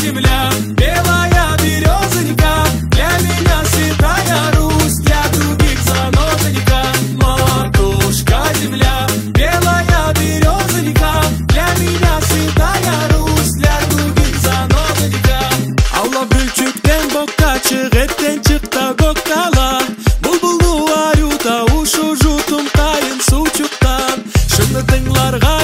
земля, белая березонька, для меня святая Русь, для других занозонька. Матушка земля, белая березонька, для меня святая Русь, для других занозонька. Алла бүлчүктен бокка чыгыттен чыкта көк дала, бұлбұлды аюта ушу жутум кайын сучуктан. Шыны тыңларга